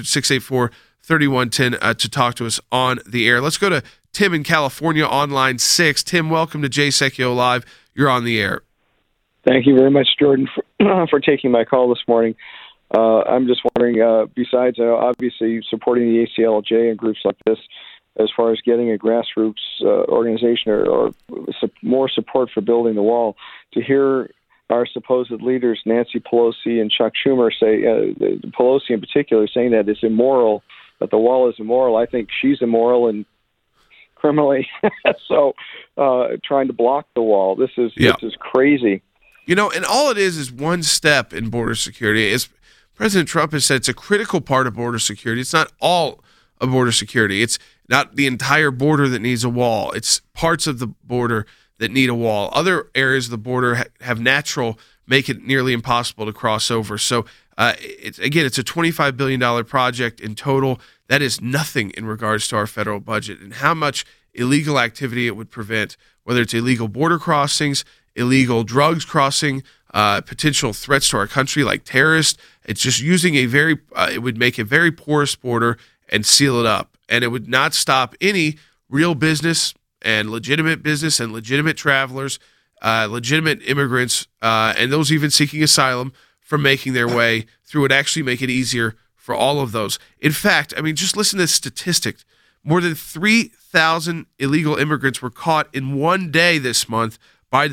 Speaker 1: 1-800-684-3110 to talk to us on the air. Let's go to Tim in California on line 6. Tim, welcome to Jay Sekulow Live. You're on the air.
Speaker 10: Thank you very much, Jordan, for taking my call this morning. I'm just wondering, besides obviously supporting the ACLJ and groups like this, as far as getting a grassroots organization or more support for building the wall, to hear our supposed leaders, Nancy Pelosi and Chuck Schumer, say, Pelosi in particular, saying that it's immoral, that the wall is immoral. I think she's immoral and criminally so trying to block the wall. This is crazy.
Speaker 1: You know, and all it is one step in border security. As President Trump has said, it's a critical part of border security. It's not all of border security. It's not the entire border that needs a wall. It's parts of the border that need a wall. Other areas of the border have make it nearly impossible to cross over. So, it's a $25 billion project in total. That is nothing in regards to our federal budget and how much illegal activity it would prevent, whether it's illegal border crossings, illegal drugs crossing, potential threats to our country like terrorists. It's just using it would make a very porous border and seal it up. And it would not stop any real business and legitimate travelers, legitimate immigrants, and those even seeking asylum from making their way through. It would actually make it easier for all of those. In fact, I mean, just listen to this statistic. More than 3,000 illegal immigrants were caught in one day this month by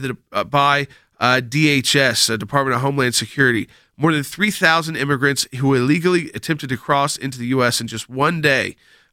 Speaker 1: DHS, Department of Homeland Security. More than 3,000 immigrants who illegally attempted to cross into the U.S. in just one day.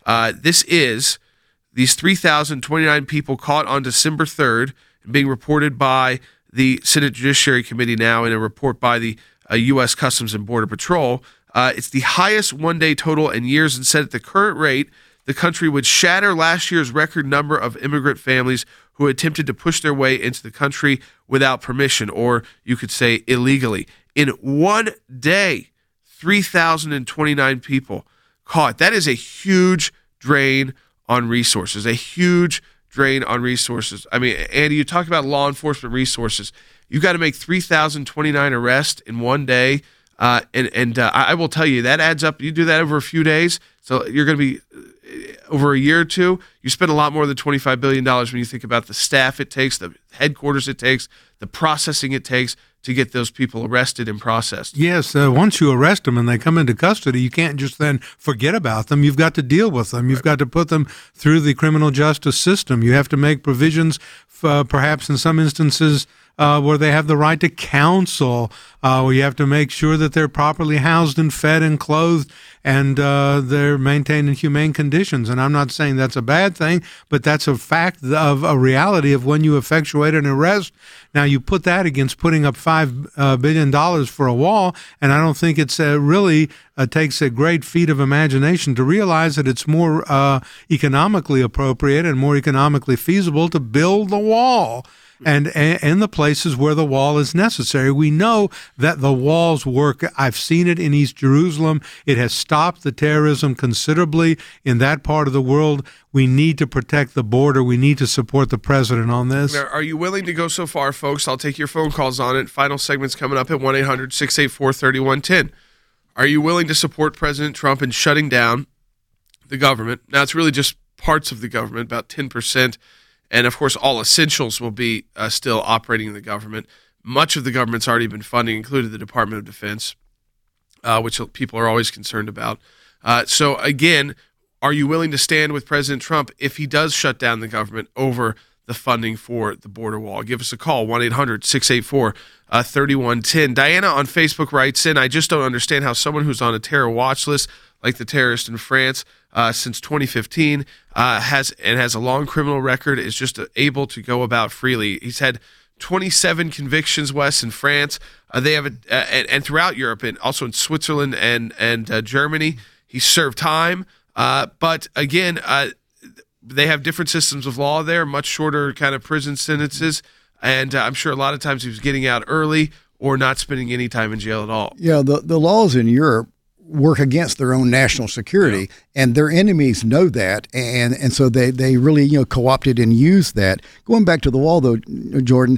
Speaker 1: These 3,029 people caught on December 3rd, being reported by the Senate Judiciary Committee now in a report by the U.S. Customs and Border Patrol. It's the highest one-day total in years, and said at the current rate, the country would shatter last year's record number of immigrant families who attempted to push their way into the country without permission, or you could say illegally. In one day, 3,029 people caught. That is a huge drain on resources, I mean, Andy, you talk about law enforcement resources. You've got to make 3,029 arrests in one day. I will tell you, that adds up. You do that over a few days, so you're going to be over a year or two. You spend a lot more than $25 billion when you think about the staff it takes, the headquarters it takes, the processing it takes to get those people arrested and processed.
Speaker 6: Yes, once you arrest them and they come into custody, you can't just then forget about them. You've got to deal with them. You've got to put them through the criminal justice system. You have to make provisions, perhaps in some instances, where they have the right to counsel, where you have to make sure that they're properly housed and fed and clothed and they're maintained in humane conditions. And I'm not saying that's a bad thing, but that's a fact of a reality of when you effectuate an arrest. Now, you put that against putting up $5 billion for a wall, and I don't think it's really takes a great feat of imagination to realize that it's more economically appropriate and more economically feasible to build the wall. And in the places where the wall is necessary. We know that the walls work. I've seen it in East Jerusalem. It has stopped the terrorism considerably in that part of the world. We need to protect the border. We need to support the president on this.
Speaker 1: Now, are you willing to go so far, folks? I'll take your phone calls on it. Final segment's coming up at 1-800-684-3110. Are you willing to support President Trump in shutting down the government? Now, it's really just parts of the government, about 10%. And, of course, all essentials will be still operating in the government. Much of the government's already been funding, including the Department of Defense, which people are always concerned about. So, again, are you willing to stand with President Trump if he does shut down the government over the funding for the border wall. Give us a call, 1-800-684-3110. Diana on Facebook writes in, I just don't understand how someone who's on a terror watch list, like the terrorist in France since 2015, has a long criminal record, is just able to go about freely. He's had 27 convictions, Wes, in France. They have and throughout Europe, and also in Switzerland and Germany. He served time, but again, they have different systems of law there, much shorter kind of prison sentences, and I'm sure a lot of times he was getting out early or not spending any time in jail at all.
Speaker 5: Yeah, the laws in Europe work against their own national security, and their enemies know that, and so they really co-opted and used that. Going back to the wall, though, Jordan,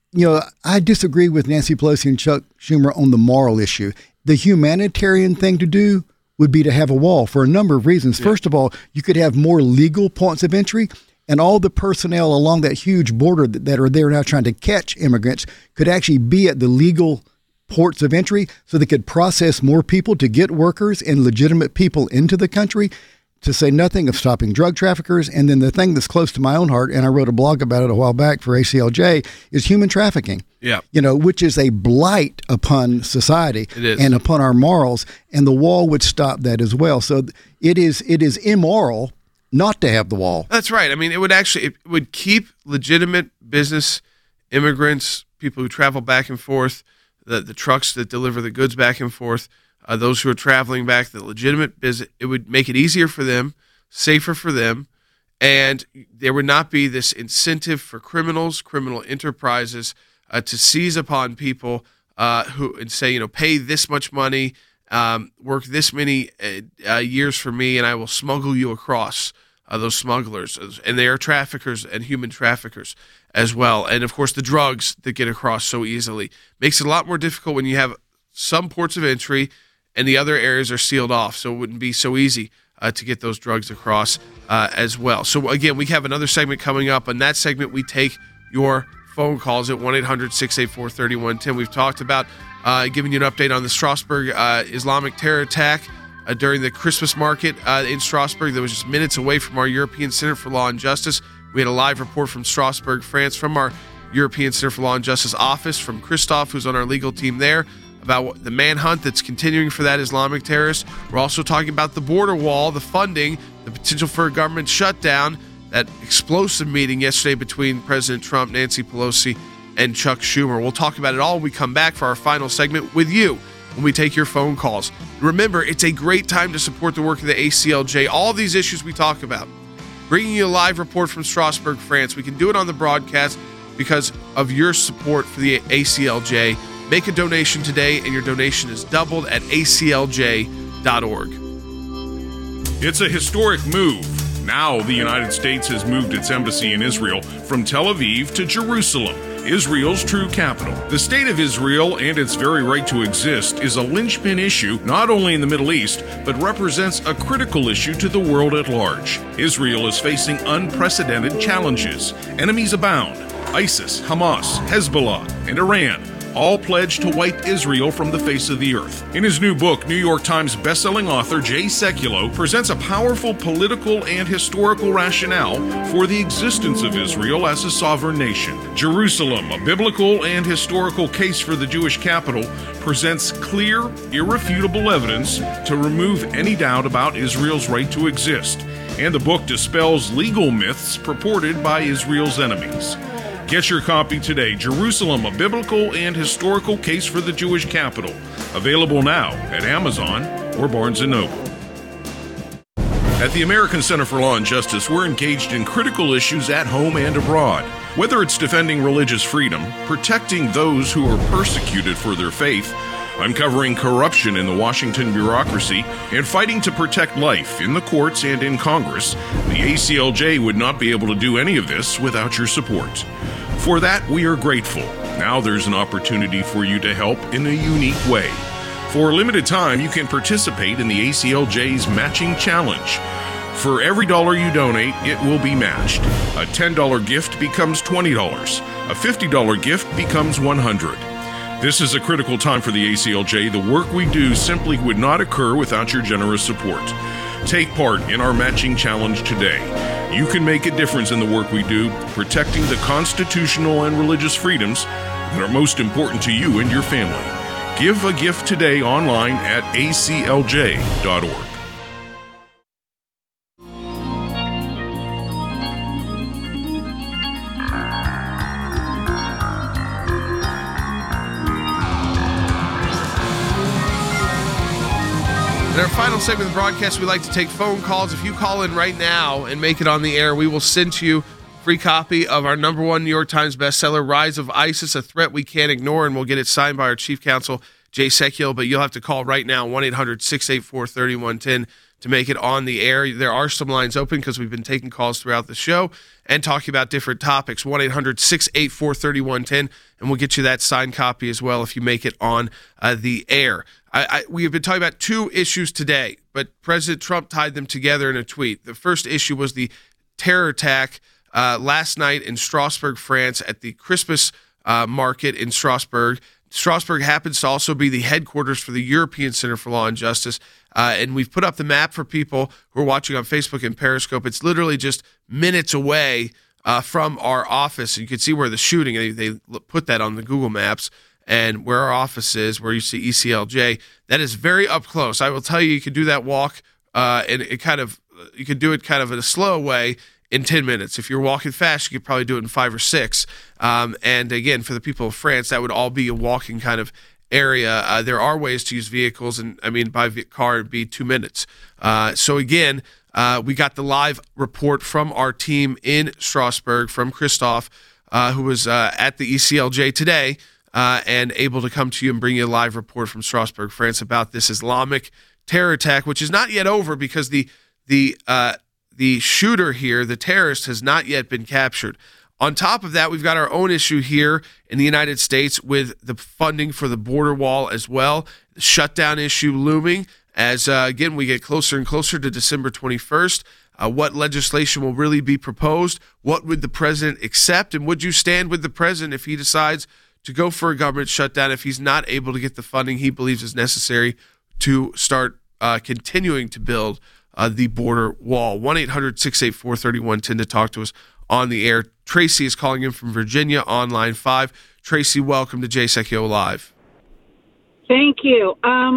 Speaker 5: I disagree with Nancy Pelosi and Chuck Schumer on the moral issue. The humanitarian thing to do would be to have a wall for a number of reasons. Yeah. First of all, you could have more legal points of entry, and all the personnel along that huge border that are there now trying to catch immigrants could actually be at the legal ports of entry, so they could process more people to get workers and legitimate people into the country, to say nothing of stopping drug traffickers. And then the thing that's close to my own heart, and I wrote a blog about it a while back for ACLJ, is human trafficking.
Speaker 1: Yeah.
Speaker 5: Which is a blight upon society and upon our morals, and the wall would stop that as well. So it is immoral not to have the wall.
Speaker 1: That's right. I mean, it would keep legitimate business immigrants, people who travel back and forth, the trucks that deliver the goods back and forth, those who are traveling back, the legitimate business. It would make it easier for them, safer for them, and there would not be this incentive for criminal enterprises to seize upon people who and say, pay this much money, work this many years for me, and I will smuggle you across. Those smugglers, and they are traffickers and human traffickers as well. And of course, the drugs that get across so easily makes it a lot more difficult when you have some ports of entry and the other areas are sealed off. So it wouldn't be so easy to get those drugs across as well. So again, we have another segment coming up. In that segment, we take your phone calls at 1-800-684-3110. We've talked about giving you an update on the Strasbourg Islamic terror attack during the Christmas market in Strasbourg. That was just minutes away from our European Center for Law and Justice. We had a live report from Strasbourg, France, from our European Center for Law and Justice office, from Christoph, who's on our legal team there, about the manhunt that's continuing for that Islamic terrorist. We're also talking about the border wall, the funding, the potential for a government shutdown, that explosive meeting yesterday between President Trump, Nancy Pelosi, and Chuck Schumer. We'll talk about it all when we come back for our final segment with you, when we take your phone calls. Remember, it's a great time to support the work of the ACLJ. All these issues we talk about, bringing you a live report from Strasbourg, France. We can do it on the broadcast because of your support for the ACLJ. Make a donation today, and your donation is doubled at aclj.org.
Speaker 7: It's a historic move. Now the United States has moved its embassy in Israel from Tel Aviv to Jerusalem, Israel's true capital. The state of Israel and its very right to exist is a linchpin issue not only in the Middle East, but represents a critical issue to the world at large. Israel is facing unprecedented challenges. Enemies abound. ISIS, Hamas, Hezbollah, and Iran all pledged to wipe Israel from the face of the earth. In his new book, New York Times bestselling author Jay Sekulow presents a powerful political and historical rationale for the existence of Israel as a sovereign nation. Jerusalem, a biblical and historical case for the Jewish capital, presents clear, irrefutable evidence to remove any doubt about Israel's right to exist. And the book dispels legal myths purported by Israel's enemies. Get your copy today, Jerusalem, a biblical and historical case for the Jewish capital. Available now at Amazon or Barnes & Noble. At the American Center for Law and Justice, we're engaged in critical issues at home and abroad. Whether it's defending religious freedom, protecting those who are persecuted for their faith, uncovering corruption in the Washington bureaucracy, and fighting to protect life in the courts and in Congress, the ACLJ would not be able to do any of this without your support. For that, we are grateful. Now there's an opportunity for you to help in a unique way. For a limited time, you can participate in the ACLJ's Matching Challenge. For every dollar you donate, it will be matched. A $10 gift becomes $20. A $50 gift becomes $100. This is a critical time for the ACLJ. The work we do simply would not occur without your generous support. Take part in our Matching Challenge today. You can make a difference in the work we do, protecting the constitutional and religious freedoms that are most important to you and your family. Give a gift today online at aclj.org.
Speaker 1: In our final segment of the broadcast, we like to take phone calls. If you call in right now and make it on the air, we will send to you a free copy of our #1 New York Times bestseller, Rise of ISIS, A Threat We Can't Ignore, and we'll get it signed by our chief counsel, Jay Sekulow. But you'll have to call right now, 1-800-684-3110, to make it on the air. There are some lines open because we've been taking calls throughout the show and talking about different topics. 1-800-684-3110, and we'll get you that signed copy as well if you make it on the air. We have been talking about two issues today, but President Trump tied them together in a tweet. The first issue was the terror attack last night in Strasbourg, France, at the Christmas market in Strasbourg. Strasbourg happens to also be the headquarters for the European Center for Law and Justice, and we've put up the map for people who are watching on Facebook and Periscope. It's literally just minutes away from our office. You can see where the shooting, they put that on the Google Maps, and where our office is, where you see ECLJ. That is very up close. I will tell you, you can do that walk, and you can do it kind of in a slow way in 10 minutes. If you're walking fast, you could probably do it in 5 or 6. And again, for the people of France, that would all be a walking kind of area. There are ways to use vehicles, and I mean, by car, it'd be 2 minutes. So again, we got the live report from our team in Strasbourg, from Christoph, who was at the ECLJ today, and able to come to you and bring you a live report from Strasbourg, France, about this Islamic terror attack, which is not yet over because the shooter here, the terrorist, has not yet been captured. On top of that, we've got our own issue here in the United States with the funding for the border wall as well. The shutdown issue looming as, again, we get closer and closer to December 21st. What legislation will really be proposed? What would the president accept? And would you stand with the president if he decides to go for a government shutdown if he's not able to get the funding he believes is necessary to start continuing to build the border wall? 1-800-684-3110 to talk to us on the air. Tracy is calling in from Virginia on line 5. Tracy, welcome to Jay Sekulow Live.
Speaker 11: Thank you.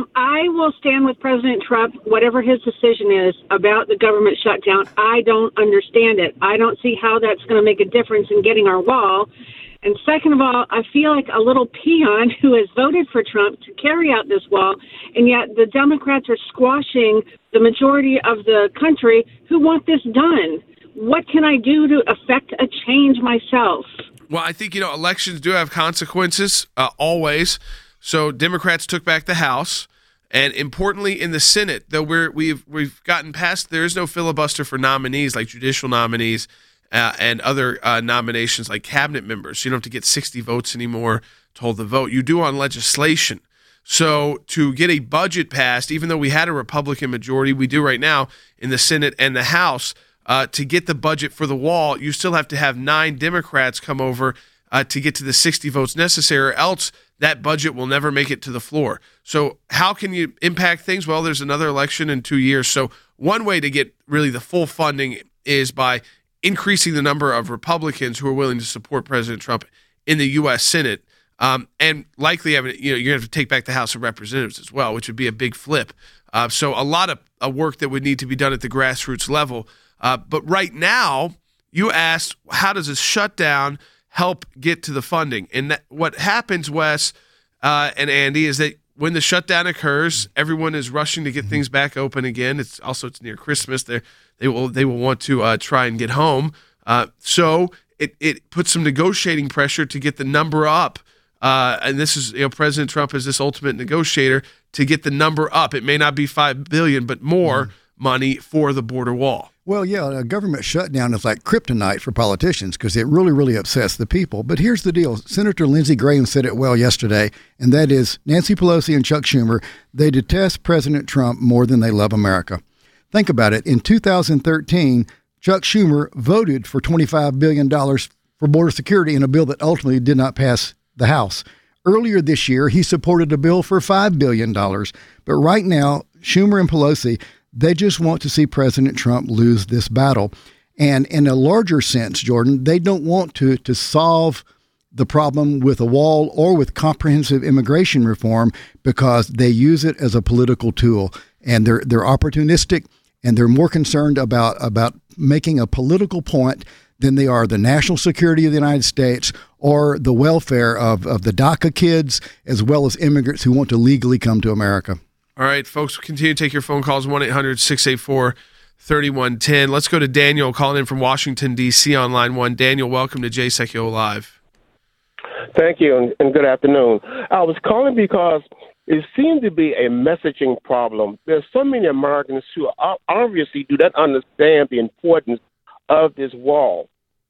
Speaker 11: I will stand with President Trump, whatever his decision is about the government shutdown. I don't understand it. I don't see how that's going to make a difference in getting our wall. And second of all, I feel like a little peon who has voted for Trump to carry out this wall, and yet the Democrats are squashing the majority of the country who want this done. What can I do to affect a change myself?
Speaker 1: Well, I think, elections do have consequences, always. So Democrats took back the House. And importantly, in the Senate, though we've gotten past, there is no filibuster for nominees like judicial nominees, and other nominations like cabinet members. You don't have to get 60 votes anymore to hold the vote. You do on legislation. So to get a budget passed, even though we had a Republican majority, we do right now in the Senate and the House, to get the budget for the wall, you still have to have 9 Democrats come over to get to the 60 votes necessary, or else that budget will never make it to the floor. So how can you impact things? Well, there's another election in 2 years. So one way to get really the full funding is by increasing the number of Republicans who are willing to support President Trump in the U.S. Senate, and likely you're going to have to take back the House of Representatives as well, which would be a big flip. So a lot of work that would need to be done at the grassroots level. But right now, you asked, how does a shutdown help get to the funding? And what happens, Wes and Andy, is that when the shutdown occurs, everyone is rushing to get things back open again. It's near Christmas. They will want to try and get home. So it puts some negotiating pressure to get the number up. And this is, President Trump is this ultimate negotiator to get the number up. It may not be $5 billion, but more money for the border wall.
Speaker 5: Well, yeah, a government shutdown is like kryptonite for politicians because it really, really upsets the people. But here's the deal. Senator Lindsey Graham said it well yesterday, and that is Nancy Pelosi and Chuck Schumer, they detest President Trump more than they love America. Think about it. In 2013, Chuck Schumer voted for $25 billion for border security in a bill that ultimately did not pass the House. Earlier this year, he supported a bill for $5 billion. But right now, Schumer and Pelosi, they just want to see President Trump lose this battle. And in a larger sense, Jordan, they don't want to solve the problem with a wall or with comprehensive immigration reform because they use it as a political tool. And they're opportunistic, and they're more concerned about making a political point than they are the national security of the United States or the welfare of the DACA kids, as well as immigrants who want to legally come to America.
Speaker 1: All right, folks, continue to take your phone calls, 1-800-684-3110. Let's go to Daniel calling in from Washington, D.C. on line 1. Daniel, welcome to Jay Sekulow Live.
Speaker 12: Thank you, and good afternoon. I was calling because it seemed to be a messaging problem. There's so many Americans who obviously do not understand the importance of this wall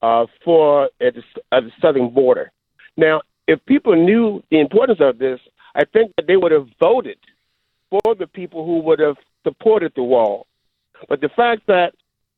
Speaker 12: for at the southern border. Now, if people knew the importance of this, I think that they would have voted for the people who would have supported the wall. But the fact that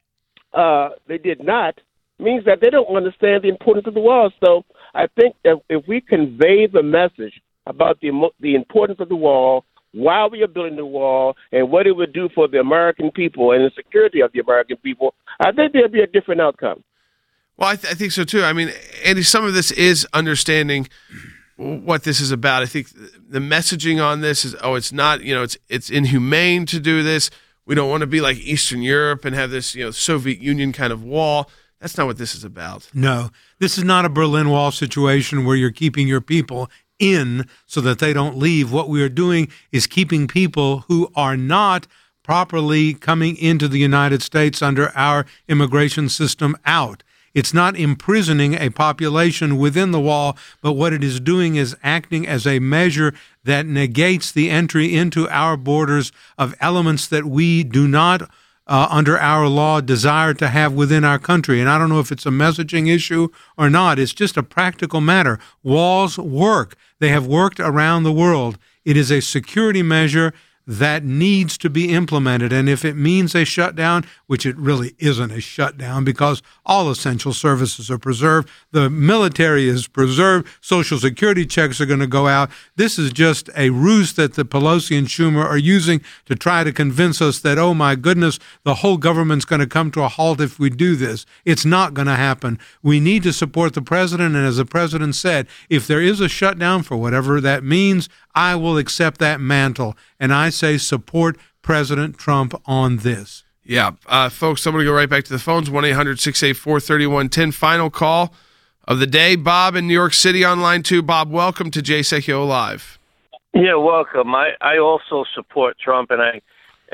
Speaker 12: they did not means that they don't understand the importance of the wall. So I think that if we convey the message about the importance of the wall, why we are building the wall, and what it would do for the American people and the security of the American people, I think there'll be a different outcome.
Speaker 1: Well, I think so too. I mean, Andy, some of this is understanding what this is about. I think the messaging on this is, it's not, it's inhumane to do this. We don't want to be like Eastern Europe and have this, Soviet Union kind of wall. That's not what this is about.
Speaker 6: No, this is not a Berlin Wall situation where you're keeping your people in so that they don't leave. What we are doing is keeping people who are not properly coming into the United States under our immigration system out. It's not imprisoning a population within the wall, but what it is doing is acting as a measure that negates the entry into our borders of elements that we do not under our law desire to have within our country. And I don't know if it's a messaging issue or not. It's just a practical matter. Walls work. They have worked around the world. It is a security measure that needs to be implemented. And if it means a shutdown, which it really isn't a shutdown because all essential services are preserved, the military is preserved, Social Security checks are going to go out. This is just a ruse that the Pelosi and Schumer are using to try to convince us that, oh my goodness, the whole government's going to come to a halt if we do this. It's not going to happen. We need to support the president. And as the president said, if there is a shutdown for whatever that means, I will accept that mantle. And I say support President Trump on this.
Speaker 1: Yeah. Folks, I'm going to go right back to the phones, 1-800-684-3110. Final call of the day. Bob in New York City on line 2. Bob, welcome to Jay Sekulow Live.
Speaker 13: Yeah, welcome. I also support Trump, and I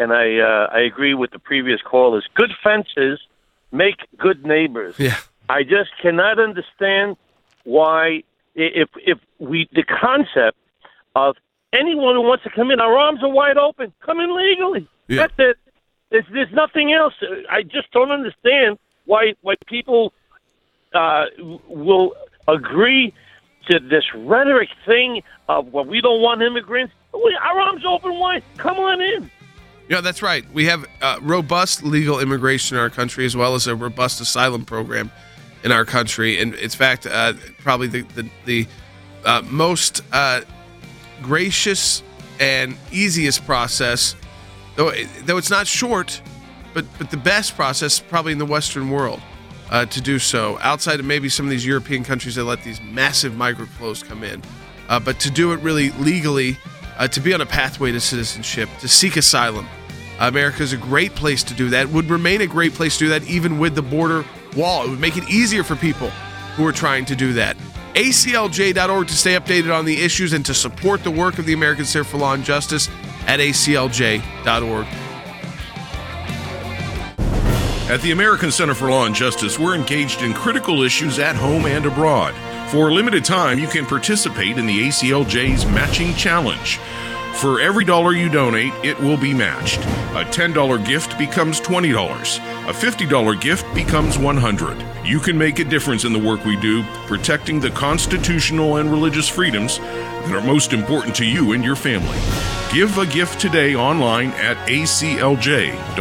Speaker 13: agree with the previous callers. Good fences make good neighbors.
Speaker 1: Yeah.
Speaker 13: I just cannot understand why the concept of anyone who wants to come in, our arms are wide open. Come in legally.
Speaker 1: Yeah.
Speaker 13: That's it. There's nothing else. I just don't understand why people will agree to this rhetoric thing of, well, we don't want immigrants. Our arms open wide. Come on in.
Speaker 1: Yeah, that's right. We have robust legal immigration in our country as well as a robust asylum program in our country. And in fact, probably the most gracious and easiest process, though it's not short, but the best process probably in the Western world to do so, outside of maybe some of these European countries that let these massive migrant flows come in. But to do it really legally, to be on a pathway to citizenship, to seek asylum, America is a great place to do that, would remain a great place to do that even with the border wall. It would make it easier for people who are trying to do that. ACLJ.org to stay updated on the issues and to support the work of the American Center for Law and Justice at ACLJ.org.
Speaker 7: At the American Center for Law and Justice, we're engaged in critical issues at home and abroad. For a limited time, you can participate in the ACLJ's Matching Challenge. For every dollar you donate, it will be matched. A $10 gift becomes $20. A $50 gift becomes $100. You can make a difference in the work we do, protecting the constitutional and religious freedoms that are most important to you and your family. Give a gift today online at aclj.org.